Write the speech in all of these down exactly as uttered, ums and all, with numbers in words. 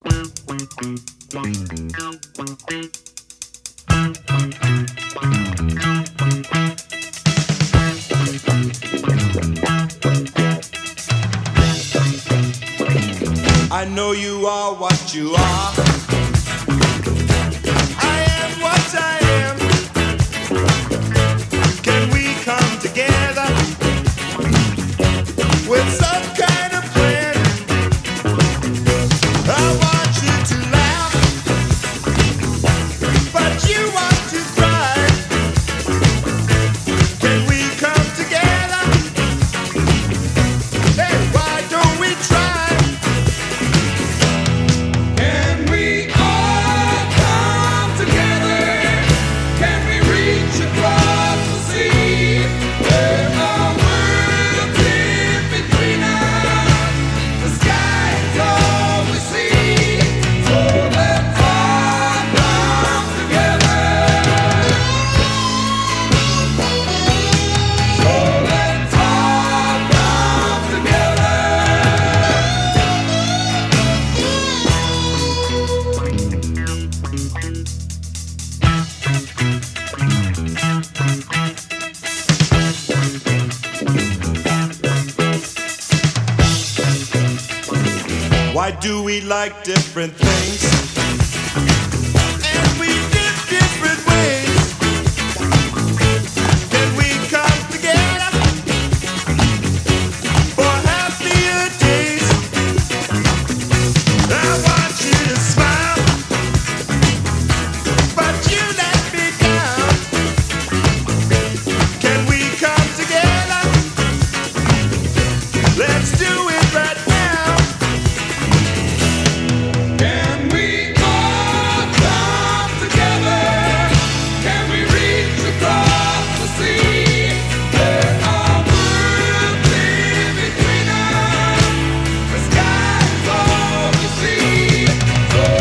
I know you are what you are. I am what I am. Can we come together with some kind of plan? I want you to laugh, but you want to cry. Can we come together? Hey, why don't we try? Why do we like different things? And we live different ways. Can we come together for happier days? I want you to smile, but you let me down. Can we come together? Let's do it right now. Oh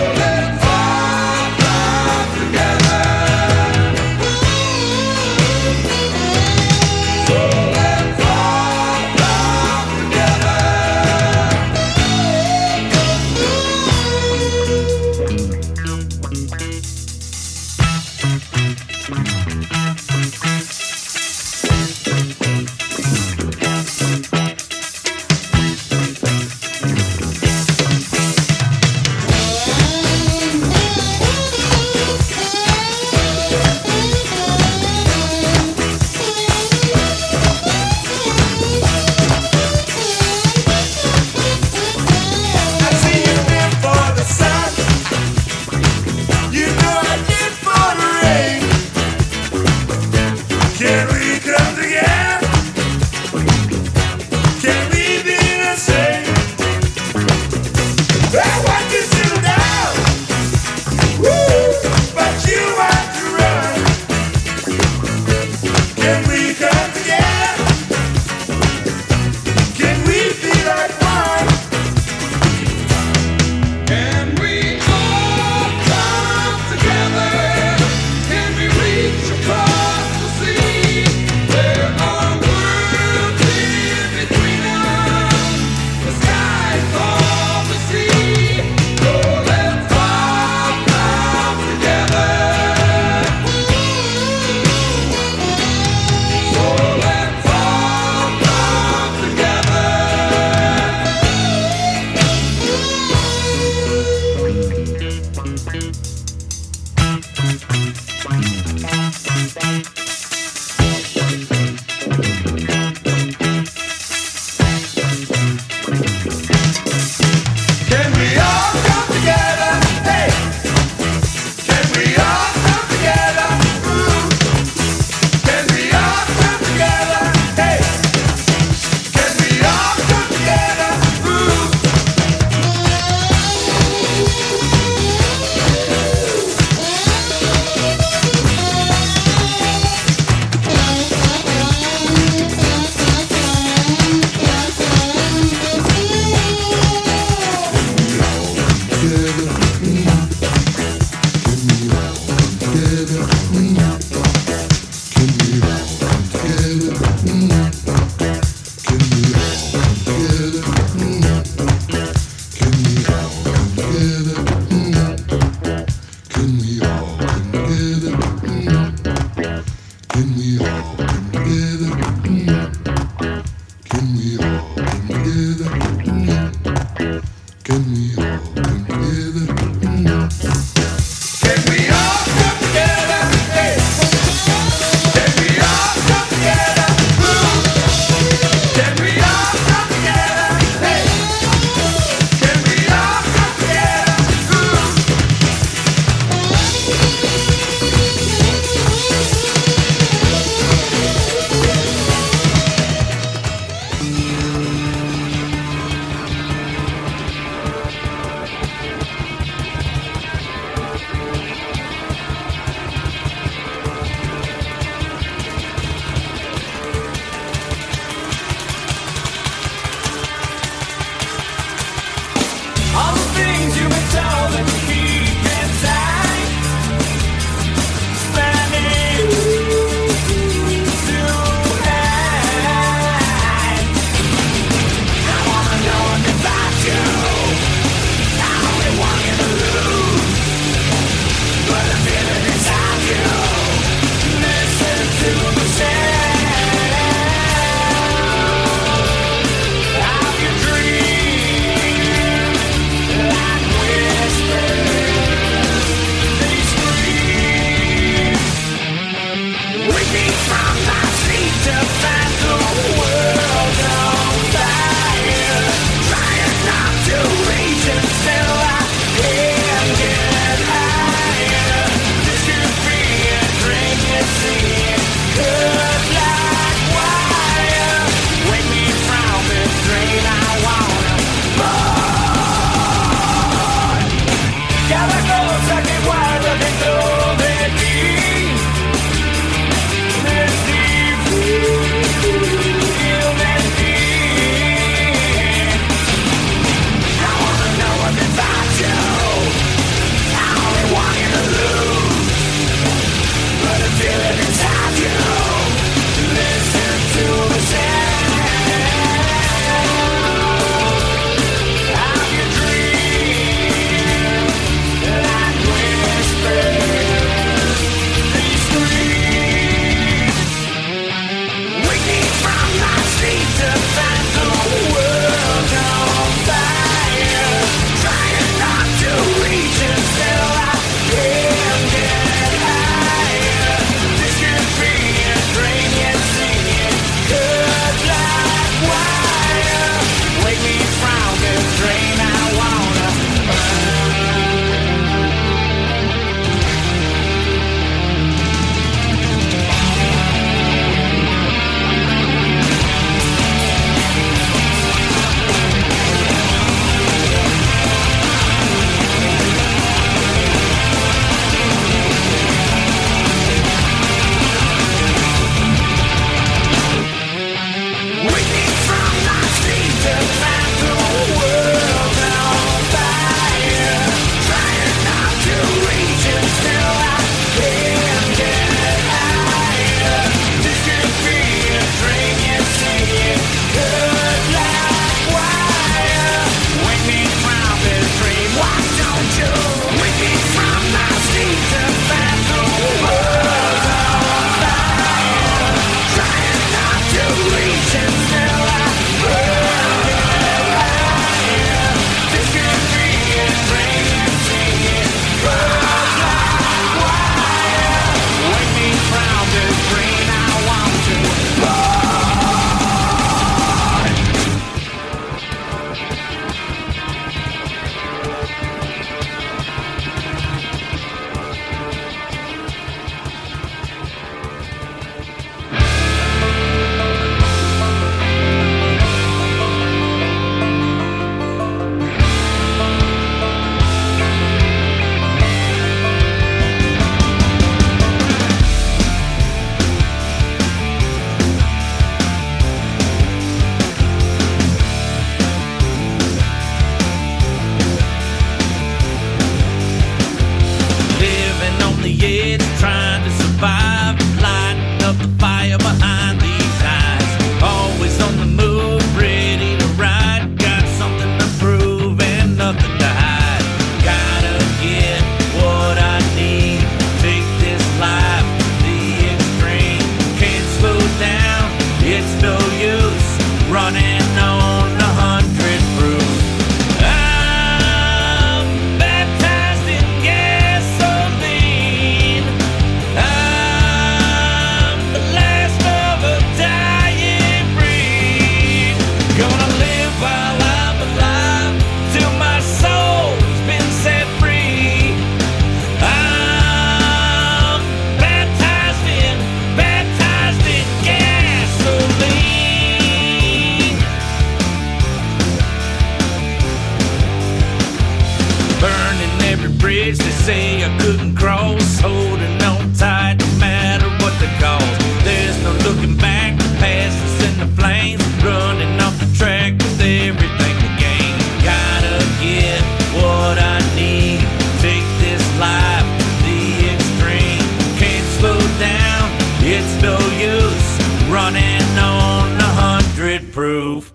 bridge they say I couldn't cross, holding on tight no matter what the cost. There's no looking back, the past is in the flames, running off the track with everything to gain. Gotta get what I need, take this life to the extreme. Can't slow down, it's no use running on a hundred proof.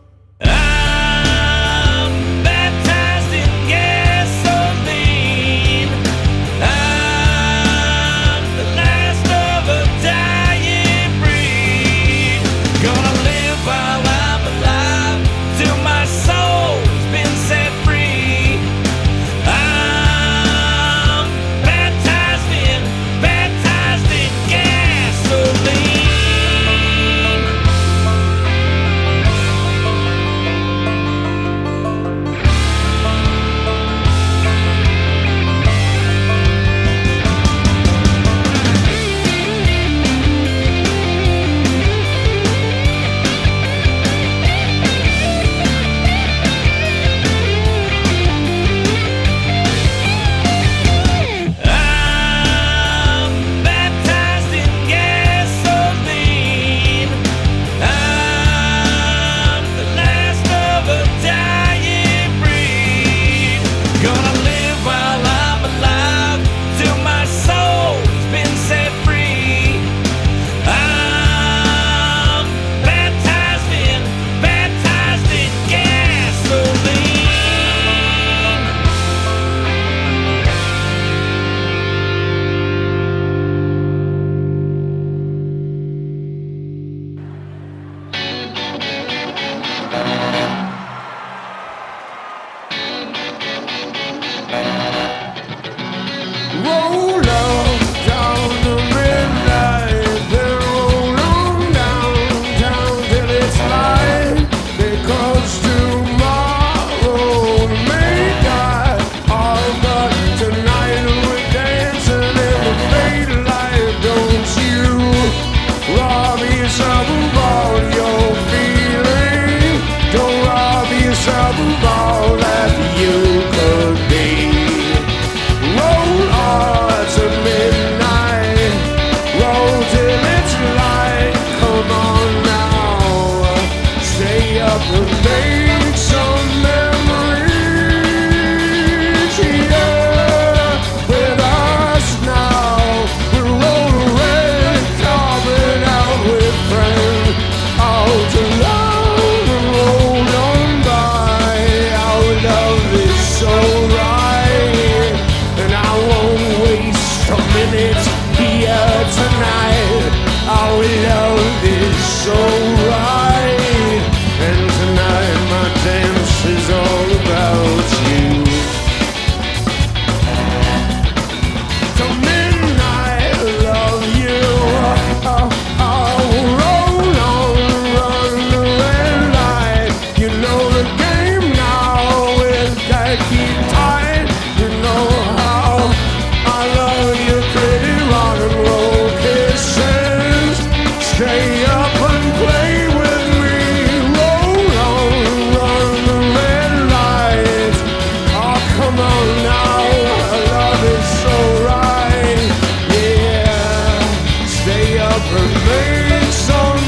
I'm baptized in gasoline. I'm the last of a dying breed. Gonna live while I'm alive till my soul's been set free. I'm baptized in, baptized in gasoline. I'm baptized in gasoline. I'm the last of a dying breed. Gonna live while I'm alive till my soul's been set free. I'm baptized in, baptized in gasoline. Roll on down to midnight, then roll on downtown till it's light. Because tomorrow may die. Oh, but tonight we're dancing in the daylight. Don't you rob yourself of all your feeling. Don't rob yourself of all that you could be. Roll on to midnight, roll till it's light. Come on now, stay up and make some memories. Yeah, with us now, we'll roll a red carpet out with friends. All too long and roll on by. Our love is so right, and I won't waste a minute here tonight. Our love is so right, and tonight my dance is all about you. Till midnight, I love you. Oh, oh, roll on, run the red light. You know the game now with that key tight. You know how I love your pretty rock and roll kisses. Stay up and play with me. Roll on, run the red light. Oh, come on now, our love is so right. Yeah, stay up and make some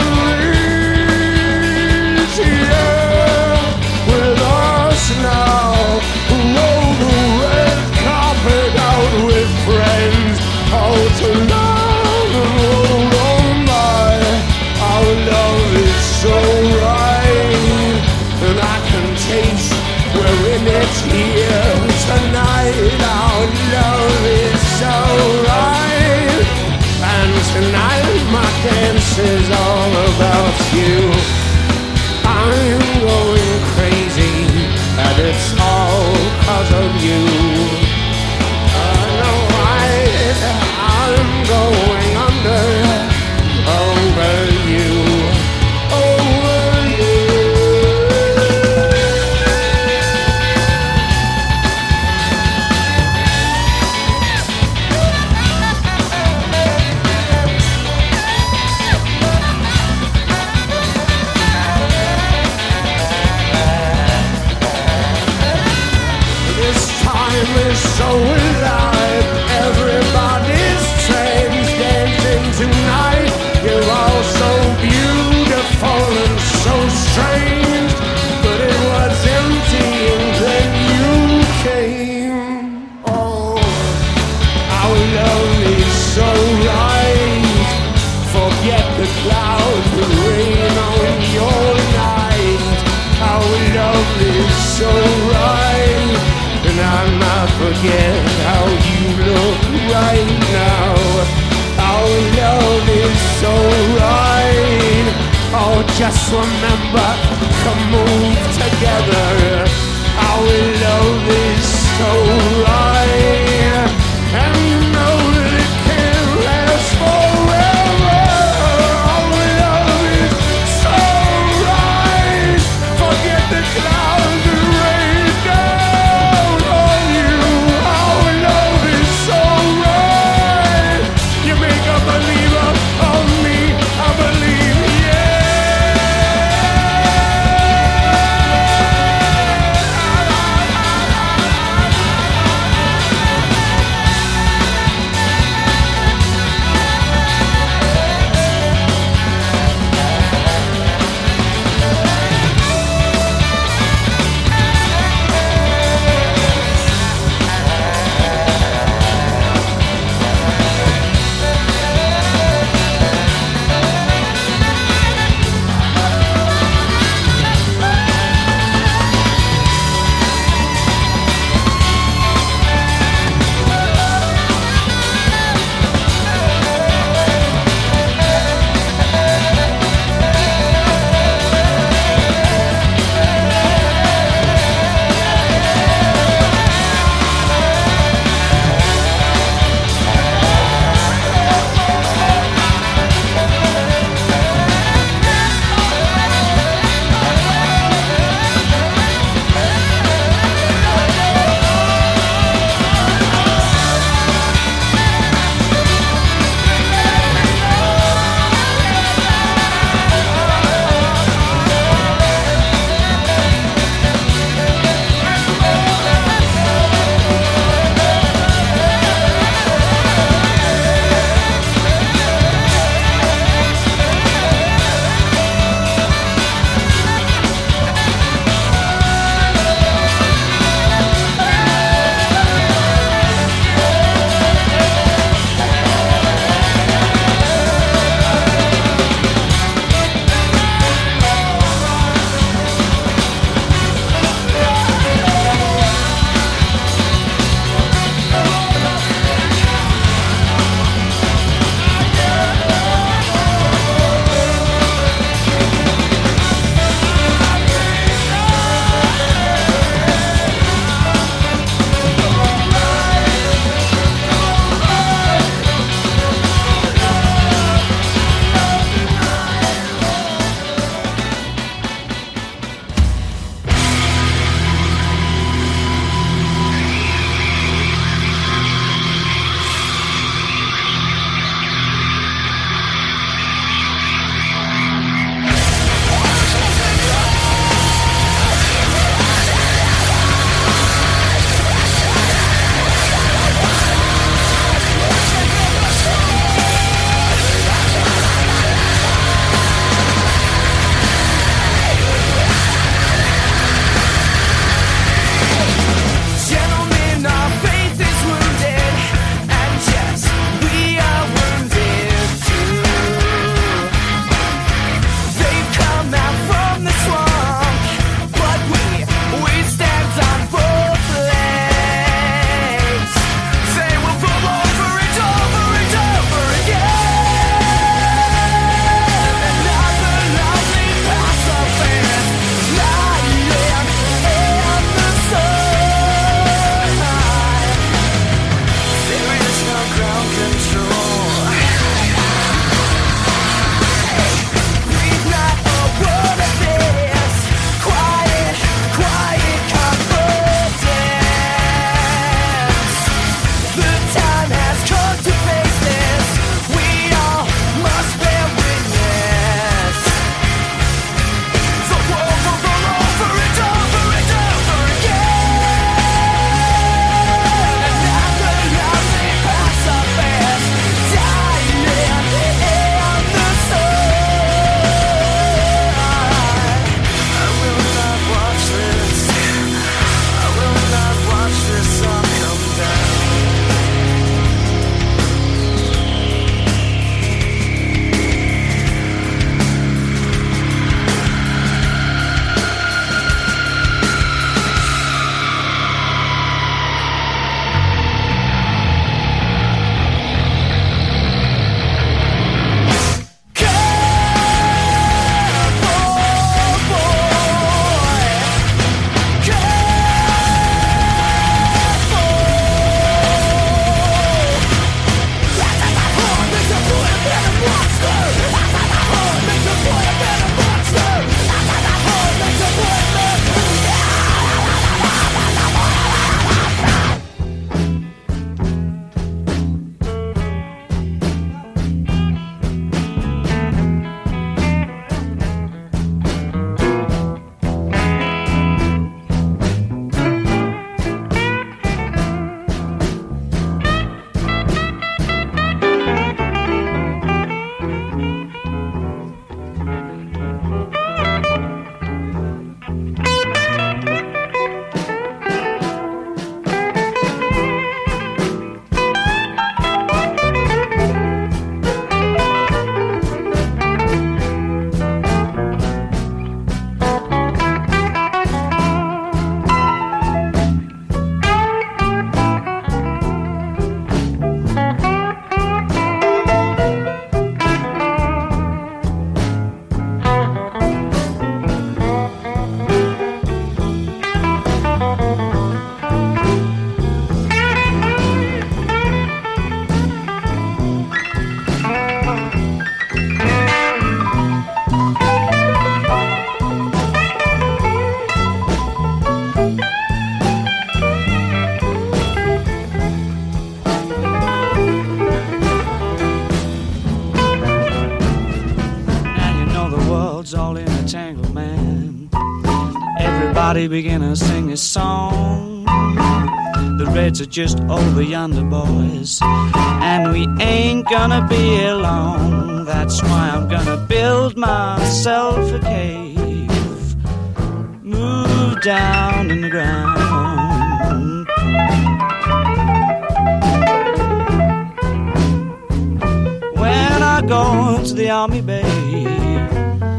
memories. Yeah, with us now. Roll the red carpet out with friends. All too long and roll on by. Our love is so right, and I can taste we're in it here tonight. Our love is so right, and tonight my dance is all about you. I'm going crazy, and it's all 'cause of you. I know I, I'm going under, over you, over you. time is so alive. Everybody's changed, dancing tonight. You're all so beautiful and so strange, but it was empty and then you came. Oh, our love is so right. Forget the clouds, the rain on your night. Our love is so right, and I'll not forget how you look right now. Our love is so right. Oh, just remember to move together. Our love is so right, and you know that it can't last forever. Our love is so right. Forget the clouds and rain down on you. Our love is so right. You make a believer of me. I believe, yeah. Everybody begin to sing this song. The Reds are just over yonder, boys, and we ain't gonna be here long. That's why I'm gonna build myself a cave, move down in the ground. When I go to the army, babe,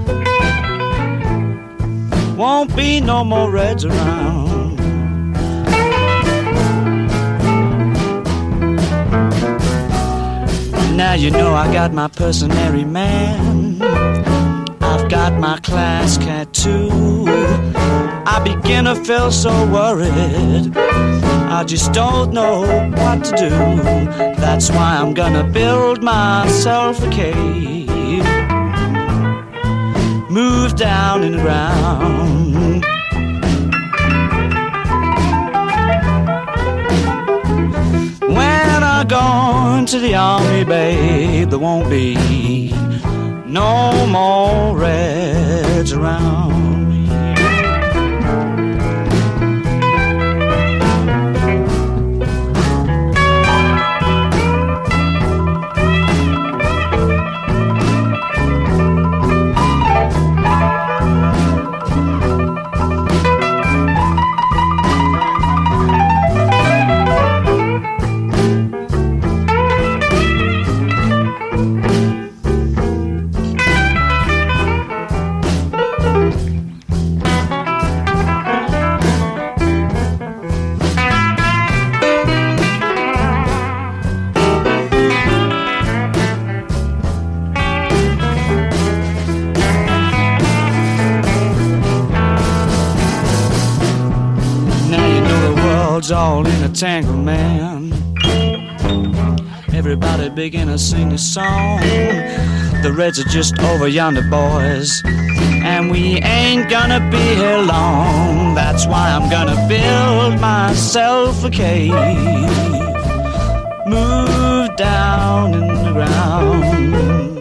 won't be no more Reds around. Now you know I got my personary man, I've got my class cat too. I begin to feel so worried, I just don't know what to do. That's why I'm gonna build myself a cave, move down in the ground. When I go into the army, babe, there won't be no more Reds around me. All in a tangle, man. Everybody begin to sing a song. The Reds are just over yonder, boys, and we ain't gonna be here long. That's why I'm gonna build myself a cave, move down in the ground.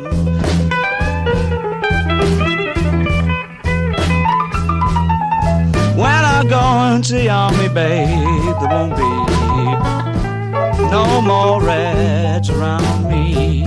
When I go into the army, babe, there won't be no more Reds around me.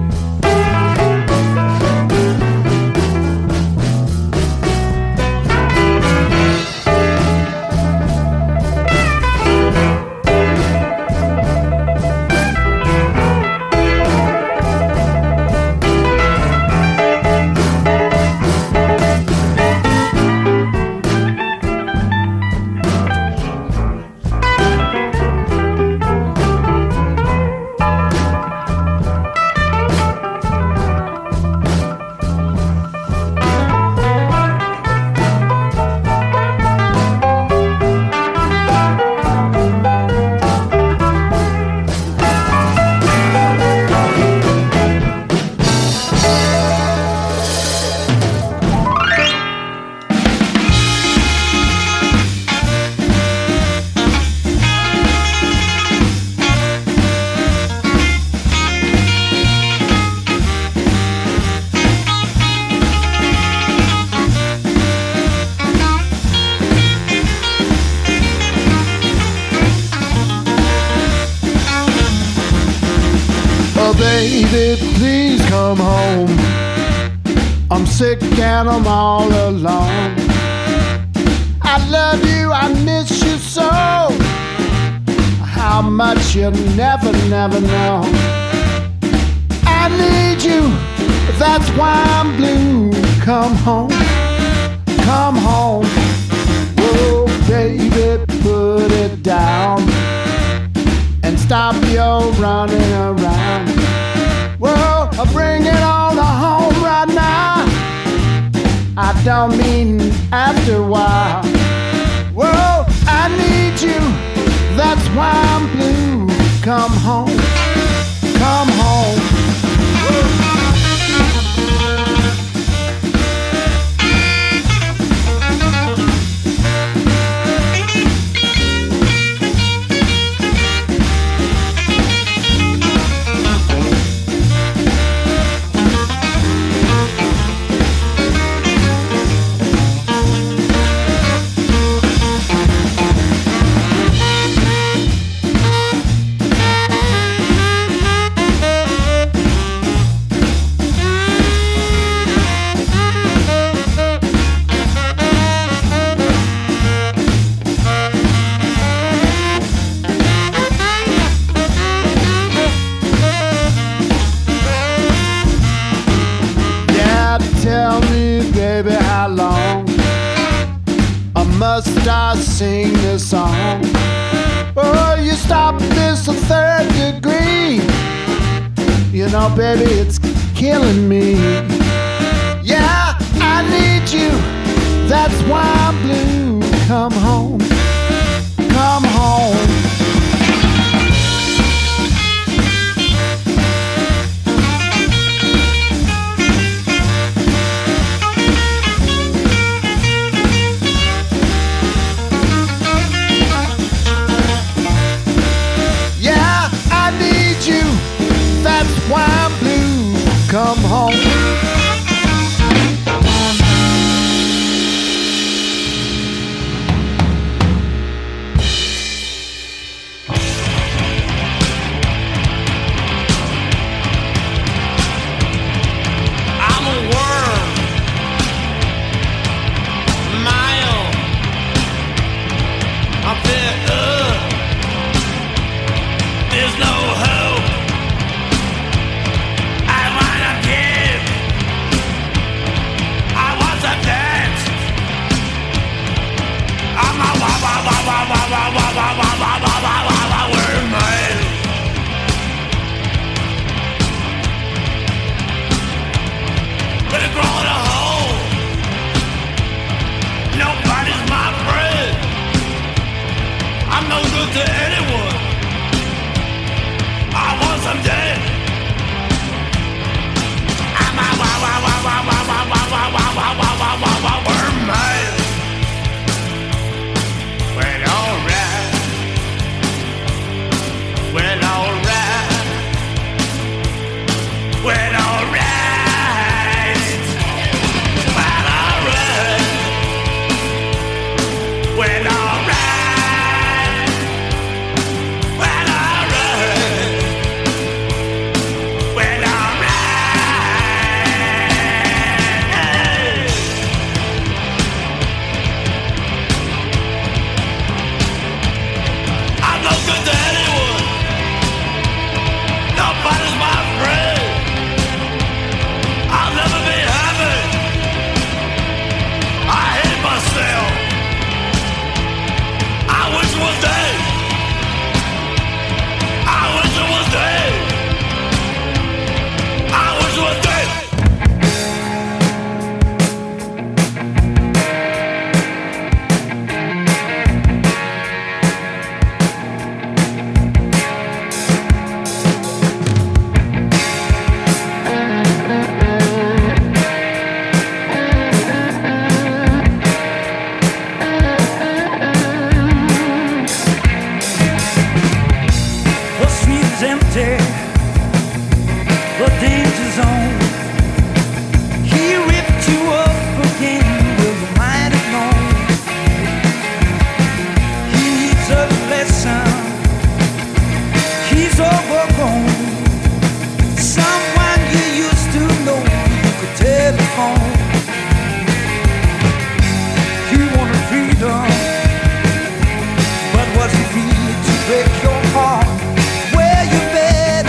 Baby, please come home. I'm sick and I'm all alone. I love you, I miss you so. How much you never, never know. I need you, that's why I'm blue. Come home, come home. Whoa, baby, put it down and stop your running around. Whoa, bring it on home right now. I don't mean after a while. Whoa, I need you, that's why I'm blue. Come home, come home. sing this song. Oh, you stop this a third degree. You know, baby, it's killing me. Yeah, I need you. That's why I'm blue. Come home. Come home. Why I'm blue, come home. I'm a worm, mile. I'm fed up. There's no hope. To anyone, I want some dead. I'm a wah wah wah wah wah wah wah wah wah wah wah wah wah worm man. Well, alright. Well, alright. Well, alright. Well, alright. Well, alright. Break your heart where you better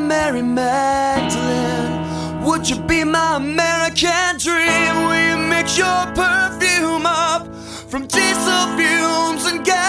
Mary Magdalene? Would you be my American dream? Will you mix your perfume up from diesel fumes and gas?